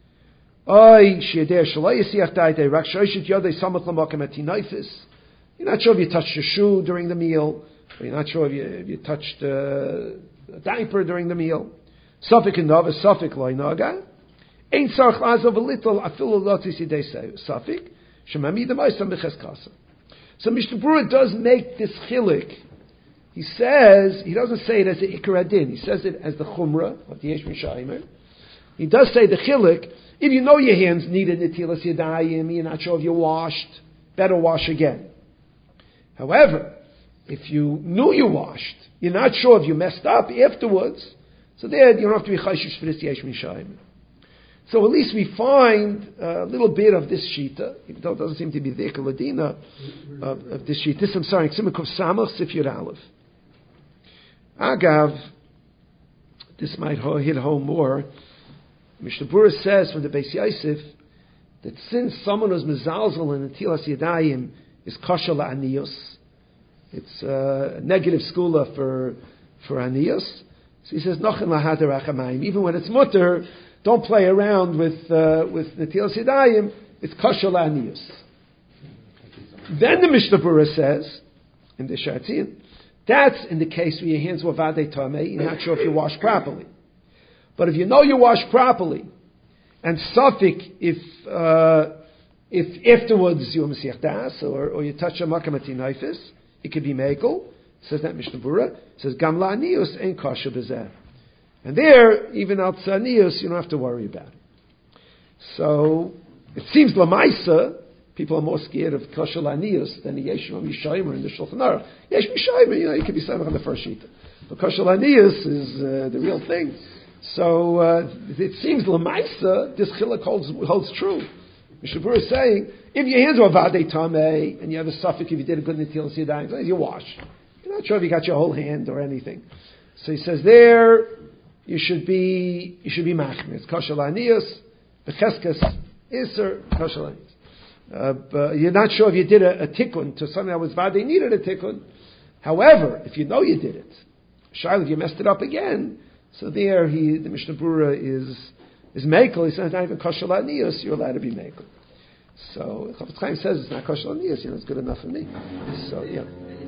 oy sheyedei shaloi yesiach da'itay rak shoyshit yodei samat l'makom atinaifis. You're not sure if you touched your shoe during the meal, or you're not sure if you touched a diaper during the meal. Safik and nova, safik loy naga. Ein tzarich lazav a little afilu lotzis yidei safik. Shemami d'maisam b'cheskasa. So Mishnah Berurah does make this chilik. He says, he doesn't say it as the Ikar Adin. He says it as the Chumrah of the Yesh Mishaymer. He does say the chilik. If you know your hands needed Netilas Yadayim, you're not sure if you washed, better wash again. However, if you knew you washed, you're not sure if you messed up afterwards, so there you don't have to be chayshish for this Yesh Mishaymer. So at least we find a little bit of this shita, even though it doesn't seem to be the Ikar Ladina of this shita. This, I'm sorry, Ksimakov Samach Sif Yud Aleph. Agav, this might hit home more. Mishnah Berurah says from the Beis Yosef that since someone who's mezalzel in Netilas Yadayim is kosher la'aniyos, it's a negative skula for aniyos. So he says nochen lahadar achamayim. Even when it's mutter, don't play around with Netilas Yadayim. It's kosher la'aniyos. Then the Mishnah Berurah says in the Shartzin, that's in the case where your hands were vadei tamei, you're not sure if you washed properly. But if you know you washed properly, and safik if afterwards you were mesiach das, or you touch a makam atinaifis, it could be mekel. Says that Mishnah Berurah. Says gam la'anius ain't kosher b'zeh. And there, even al tzanius, you don't have to worry about it. So it seems lamaisa. People are more scared of kosher la'anius than the Yesh Mishaymer in the Shulchan Aruch. Yesh Mishaymer, you can be samach on the first sheet. But kosher la'anius is the real thing. So it seems lamaisa, this chiluk holds true. Mishnah Berurah is saying, if your hands were vadei tamei, and you have a suffix if you did a good netilas yadayim, you wash. You're not sure if you got your whole hand or anything. So he says there, you should be machmir. It's kosher la'anius, b'cheskas iser kosher la'anius. But you're not sure if you did a tikkun to something that was vadei needed a tikkun. However, if you know you did it, shayla, if you messed it up again, so there the Mishnah Berurah is mekel. He says not even kosher la'anius, you're allowed to be mekel. So Chafetz Chaim says it's not kosher la'anius, it's good enough for me. So yeah.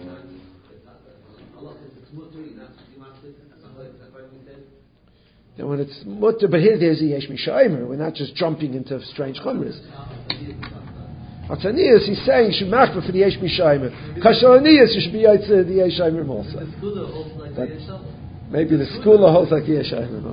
Then when it's mutter, but here there's a yesh mishaymer. We're not just jumping into strange chumras. Atzanias, he's saying you should machmer for the yesh mishaymer. Kosher la'anius, you should be the yesh mishaymer also. Maybe the school holds like the yesh mishaymer.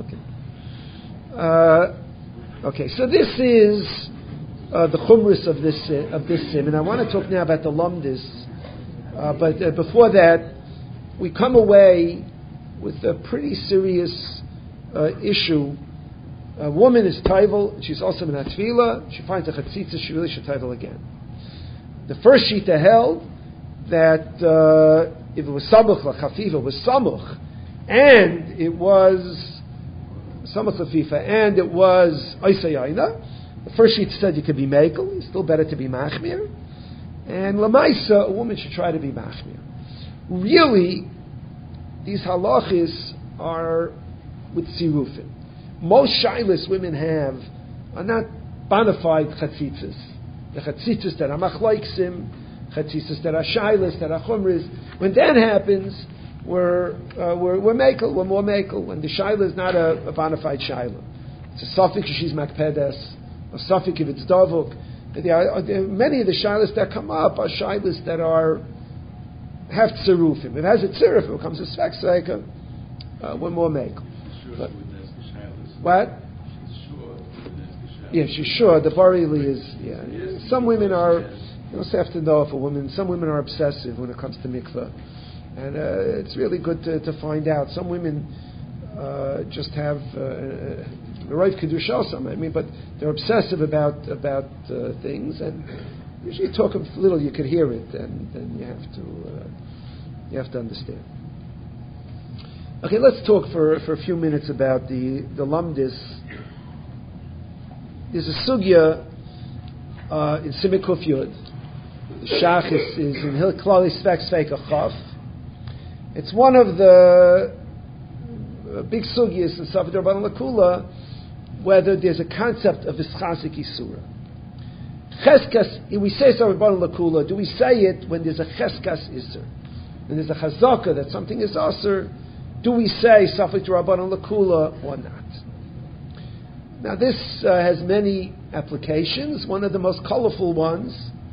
Okay. Okay. So this is the chumras of this sim, and I want to talk now about the lumdis. But before that, we come away with a pretty serious issue. A woman is taival, she's also in a tefillah, she finds a chatzitza, she really should taival again. The first shita held that if it was samuch l'chafifa, was samuch, and it was samuch l'chafifa, and it was oisayayna, the first shita said you could be mekel, it's still better to be machmir, and lamaisa, a woman should try to be machmir. Really, these halachis are with sirufim. most shilas women have are not bona fide chatzitzas. The chatzitzas that are machlaiksim, chatzitzas that are shilas, that are chumras. When that happens, we're mekel, we're more mekel. When the shaila is not a bona fide shaila, it's a suffix if she's makpedes, a suffix if it's davuk. Many of the shailas that come up are shailas that have tzirufim. If it has a tziruf, it becomes a svek, we're more mekel. What? Yeah, she's sure. The barili is. Yeah. Some women are. You also have to know if a woman. Some women are obsessive when it comes to mikveh, and it's really good to find out. Some women just have the right kedusha. I mean, but they're obsessive about things, and usually talk a little, you could hear it, and then you have to understand. Okay, let's talk for a few minutes about the lamdis. There's a sugya in Simon Kuf Yud. The shach is in Hil Klali Svek Sveika Chaf. It's one of the big sugyas in Safed Rabbanan Lakula, whether there's a concept of Ischazik Isura. Cheskas, we say Safed Rabbanan Lakula, do we say it when there's a Cheskas Isur? When there's a Chazaka that something is Asur, do we say Safed Rabbanan Lakula or not? Now this has many applications. One of the most colorful ones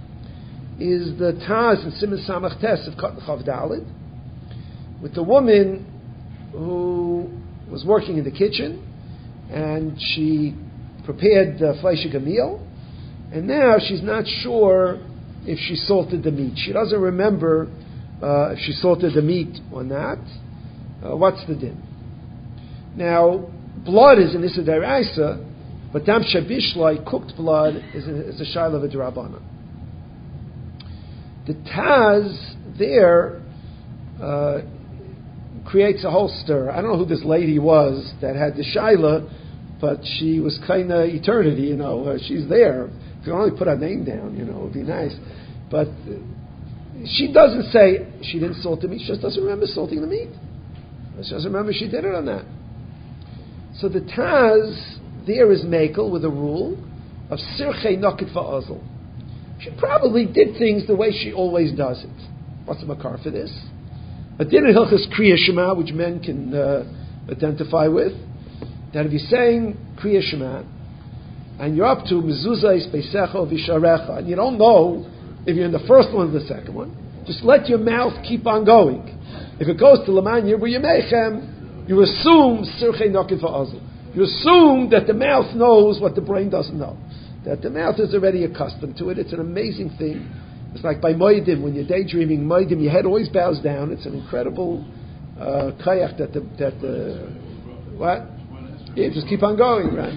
is the Taz in Siman Samach Tes of Katan Chav Daled, with the woman who was working in the kitchen and she prepared fleishig meal, and now she's not sure if she salted the meat. She doesn't remember if she salted the meat or not. What's the din? Now, blood is an Issa D'Oraisa, but Dam Shabishlai, cooked blood, is a Shaila of a D'Rabbanan. The Taz there creates a whole stir. I don't know who this lady was that had the Shaila, but she was kind of eternity, she's there. If you only put her name down, it would be nice. But she doesn't say she didn't salt the meat, she just doesn't remember salting the meat. She doesn't remember she did it or not. So the Taz there is mekel with a rule of sirchei nokit va'azl. She probably did things the way she always does it. What's the makar for this? A din in Hilchas Kriya Shema, which men can identify with, that if you're saying Kriya Shema and you're up to mezuzah beisecha v'sharecha, and you don't know if you're in the first one or the second one, just let your mouth keep on going. If it goes to Laman Yirbu Yemechem, you assume sirchei nokit va'azl. You assume that the mouth knows what the brain doesn't know. That the mouth is already accustomed to it. It's an amazing thing. It's like by Moedim, when you're daydreaming Moedim, your head always bows down. It's an incredible kayak that the what? Yeah, just keep on going, right?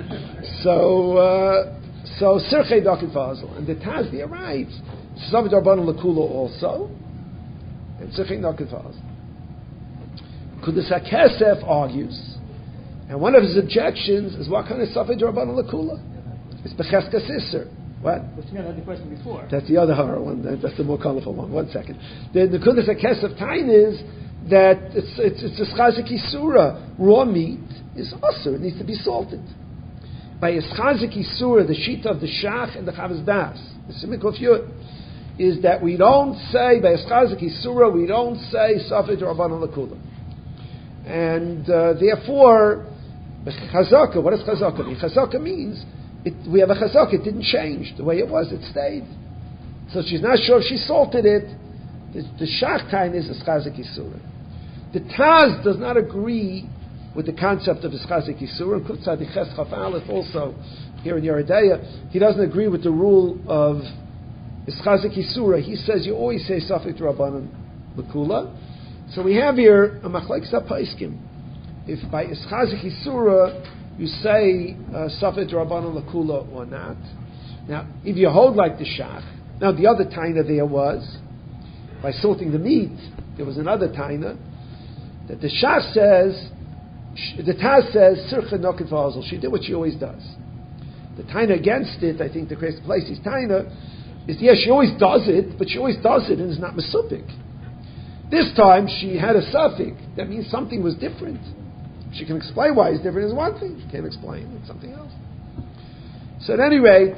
So sirchei nokit va'azl. And the Taz there writes, Safed Rabbanan Lakula also, and sirchei nokit va'azl. Kudus HaKesef argues, and one of his objections is what kind of Safed Rabbanan Lakula? It's Becheskas Isser. What? But you had the question before. That's the other horror one. That's the more colorful one. 1 second. The Kudus HaKesef Tain is that it's a Chazik Isura. Raw meat is Asur. It needs to be salted. By a Chazik Isura, the Shita of the Shach and the Chavaz Das, the Simon Kuf Yud, is that we don't say, by a Chazik Isura, we don't say Safed Rabbanan Lakula. And therefore, chazaka, what does chazaka mean? Chazaka means we have a chazaka, it didn't change. The way it was, it stayed. So she's not sure if she salted it. The shachtain is a chazik isura. The Taz does not agree with the concept of a chazik isura. And Kutza Diches Chaf Aleph also, here in Yeridea, he doesn't agree with the rule of chazik isura. He says you always say Safed Rabbanan Lakula. So we have here a machlekes hapaiskim. If by ischazik isura you say Safed Rabbanan Lakula or not. Now, if you hold like the shach, now the other taina there was by salting the meat. There was another taina that the shach says, the Taz says sirchei nokit va'azl. She did what she always does. The taina against it, I think the Kreis Places taina is she always does it, but she always does it and is not mesupik. This time she had a suffix. That means something was different. She can explain why it's different is one thing. She can't explain it's something else. So at any rate,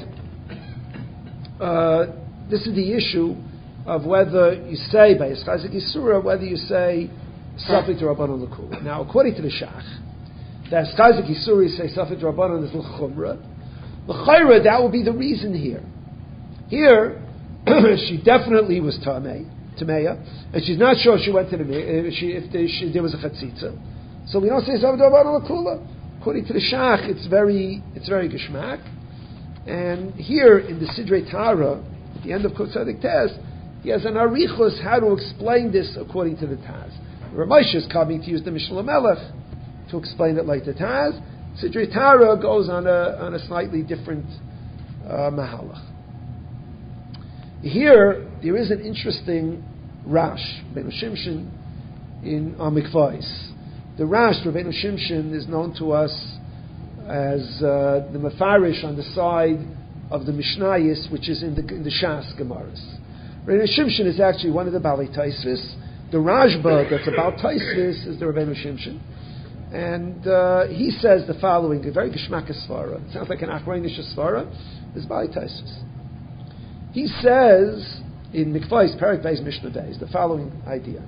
this is the issue of whether you say by Eschazik Yisura, whether you say Safek Rabbanon L'Kula. Now, according to the Shach, the Eschazik Yisura you say Safek Rabbanon is L'Chumra. L'Chayra, that will be the reason here. Here, she definitely was Tameya, and she's not sure she went to the if there was a Chatzitza. So we don't say Safek Rabbanon L'Kula. According to the Shach, it's very Geshmak. And here in the Sidrei Tara, at the end of Kol Tzadik Tez, he has an arichos how to explain this according to the Taz. Ramesh is coming to use the Mishnah Melech to explain it like the Taz. Sidrei Tara goes on a slightly different mahalach. Here there is an interesting Rash, Rabbeinu Shimshon in Mikvais. The Rash, Rabbeinu Shimshon, is known to us as the Mefarish on the side of the Mishnayis, which is in the Shas Gemaras. Rabbeinu Shimshon is actually one of the Balei Taisvis. The Rashba that's about Taisvis is the Rabbeinu Shimshon. And he says the following, a very Geshmak Svara. It sounds like an Achronish Svara. It's Balei Taisvis. He says in Mikvais, Perek Beis Mishnah Beis, the following idea.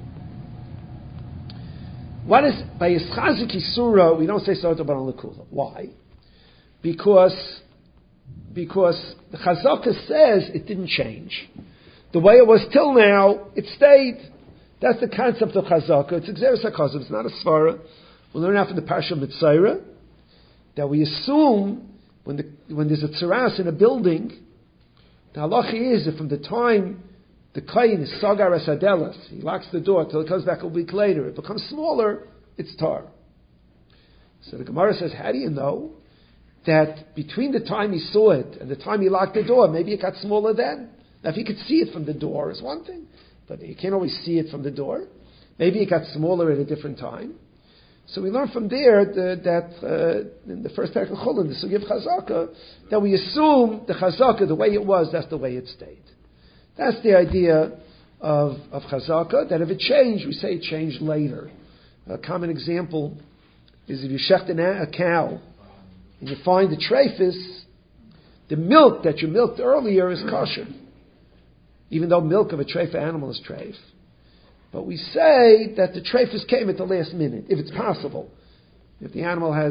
What is by Yischazik Yisura? We don't say Sota Baron L'Kula. Why? Because the Chazaka says it didn't change. The way it was till now, it stayed. That's the concept of Chazaka. It's Xeris HaKazim. It's not a Svara. We'll learn after the Parsha Mitzayra that we assume when there's a tzaras in a building, the halacha is that from the time the kain is sagar esadelas, he locks the door till it comes back a week later, it becomes smaller, it's tar. So the Gemara says, how do you know that between the time he saw it and the time he locked the door, maybe it got smaller then? Now if you could see it from the door is one thing, but you can't always see it from the door. Maybe it got smaller at a different time. So we learn from there that in the first parak of Chulin, the Sugi of Chazaka, that we assume the Chazaka, the way it was, that's the way it stayed. That's the idea of Chazaka, that if it changed, we say it changed later. A common example is if you shecht a cow and you find the trephis, the milk that you milked earlier is kosher, even though milk of a treif animal is treif. But we say that the trephis came at the last minute, if it's possible. If the animal has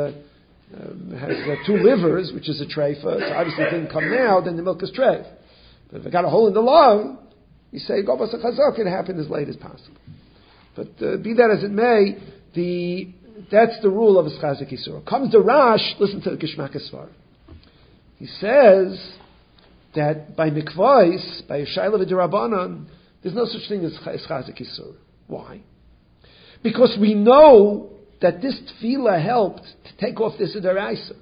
2 livers, which is a treifa, so obviously it didn't come now, then the milk is treif. But if it got a hole in the lung, you say, go basa chazak, it happened as late as possible. But be that as it may, that's the rule of Eschazik Yisura. Comes the Rash, listen to the Geshmak Esvar. He says that by Mikvais, by Yeshayla v'Dirabanan, there's no such thing as Eschazik Yisura. Why? Because we know that this tefillah helped to take off this Deraisa.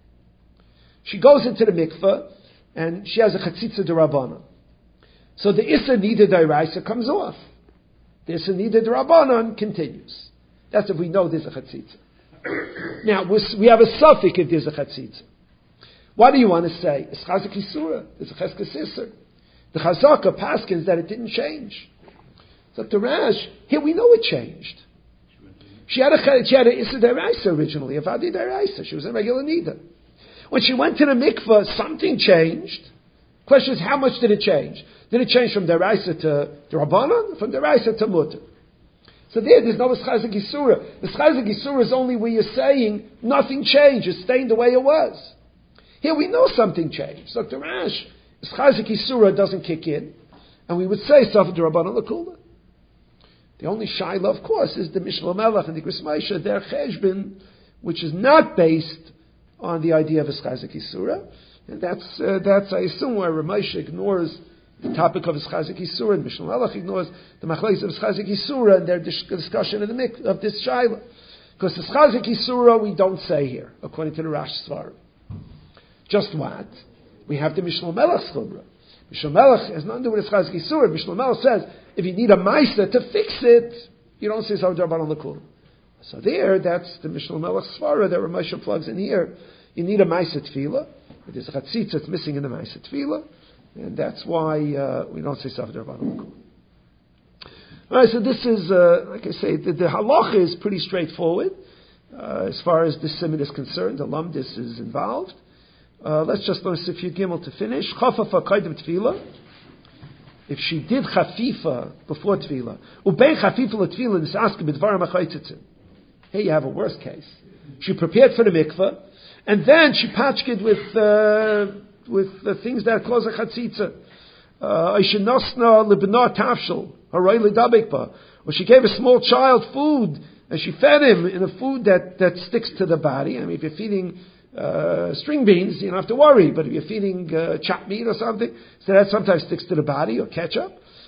She goes into the mikveh, and she has a chatzitza derabanan. So the Issa Nida Deraisa comes off. The Issa Nida Derabanan continues. That's if we know there's a chatzitza. Now, we have a suffix if there's a chatzitza. What do you want to say? Eschazik Yisura. There's a cheskes Isser. The Chazaka paskins that it didn't change. So the Rash, here we know it changed. She had a Issa Deraisa originally, a Vadi Deraisa. She was a regular Nida. When she went to the mikveh, something changed. Question is, how much did it change? Did it change from Deraisa to Rabbanan? From Deraisa to Mutter? So there's no Eschazik Yisura. The Eschazik Yisura is only where you're saying nothing changed. It's staying the way it was. Here we know something changed. So the Rash, Eschazik Yisura doesn't kick in. And we would say, Safed Rabbanan L'Kula. The only shaila, of course, is the Mishnah Melech and the Gris Moshe, their cheshbon, which is not based on the idea of Eschazik Yisura. And that's I assume, where Ramosha ignores the topic of Eschazik Yisura, and Mishnah Melech ignores the machlokes of Eschazik Yisura and their discussion of this shaila. Because Eschazik Yisura we don't say here, according to the Rash Svarim. Just what? We have the Mishnah Melech Chumrah. Mishnah Melech has nothing to do with Eschazik Yisura. Mishnah Melech says, if you need a meister to fix it, you don't say Safed Rabbanan L'Kula. So there, that's the Mishnah Melech Svara that Ramosha plugs in here. You need a meister tefillah. There's a chatzitza that's missing in the meister tefillah, and that's why we don't say Safed Rabbanan L'Kula. All right, so this is, like I say, the halacha is pretty straightforward. As far as this simon is concerned, the lumdis is involved. Let's just learn Sifyud Gimel to finish. Chafafa kaidim tefillah. If she did chafifa before tefillah, ubei chafifa l'tefillah nisaskim b'dvarim achaytzitzim. Here you have a worst case. She prepared for the mikveh, and then she patchked with the things that cause a chatzitza. Aishinosna libna tafshel haray lidabikba. Or she gave a small child food, and she fed him in a food that sticks to the body. I mean, if you're feeding string beans, you don't have to worry. But if you're feeding chopped meat or something, so that sometimes sticks to the body, or ketchup.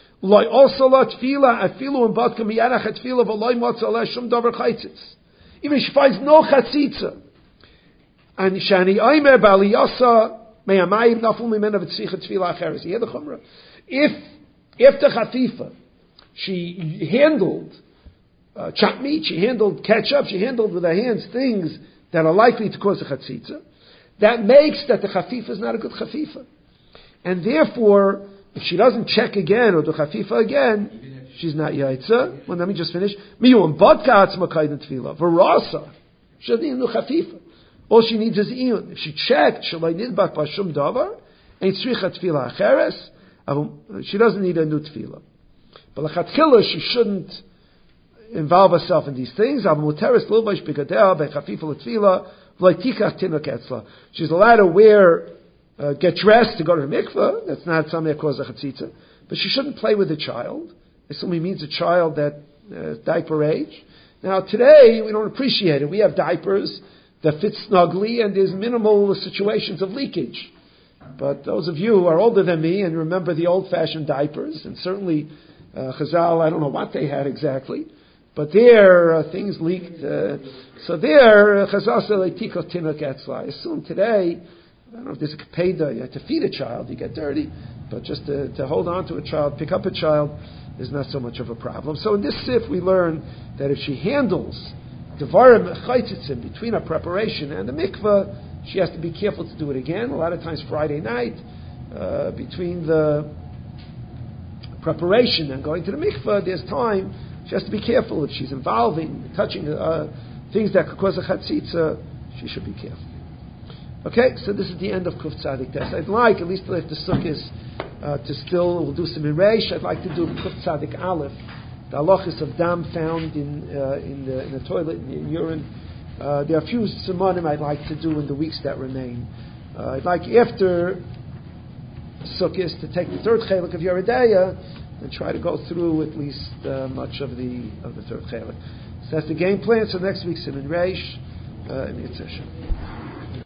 Even if she finds no chatzitza. And shani aimer baliyasa me'amayim naful mimena v'tzicha tefillah acheres. You hear the chumrah? If the chafifa, she handled chopped meat, she handled ketchup, she handled with her hands things that are likely to cause a chatzitza, that makes that the chafifa is not a good chafifa. And therefore, if she doesn't check again or do chafifa again, she's not yaitza. Well, let me just finish. Miyum vodka atzma kaiden tefillah. Varasa. She doesn't even do chafifa. All she needs is iyun. If she checked, shalai nidbak b'shum davar, ain't tzricha tefillah acheres, she doesn't need a new tefillah. But l'chatchila, she shouldn't involve herself in these things. She's allowed to wear, get dressed to go to the mikveh. That's not something that causes a chatzitza. But she shouldn't play with a child. It only means a child that diaper age. Now today we don't appreciate it. We have diapers that fit snugly, and there's minimal situations of leakage. But those of you who are older than me and remember the old-fashioned diapers, and certainly Chazal, I don't know what they had exactly, but there things leaked. So there, Chazal said, "Leitikos tinok etzla." I assume today, I don't know if there's a kapeda, you have to feed a child, you get dirty, but just to hold on to a child, pick up a child, is not so much of a problem. So in this sif, we learn that if she handles devarim chaytzitzim between her preparation and the mikveh, she has to be careful to do it again. A lot of times Friday night, between the preparation and going to the mikveh, there's time. She has to be careful. If she's involving, touching things that could cause a chatzitza, she should be careful. Okay, so this is the end of Kuf Tzadik Tes. I'd like, at least if the sukkah to still, we'll do some Reish. I'd like to do Kuf Tzadik Aleph, the halachas of dam found in the toilet, in urine. There are a few simanim I'd like to do in the weeks that remain. I'd like after Sukkot to take the third chelik of Yeridaya and try to go through at least much of the third chelik. So that's the game plan. So next week's in Reish, in Yitzhak.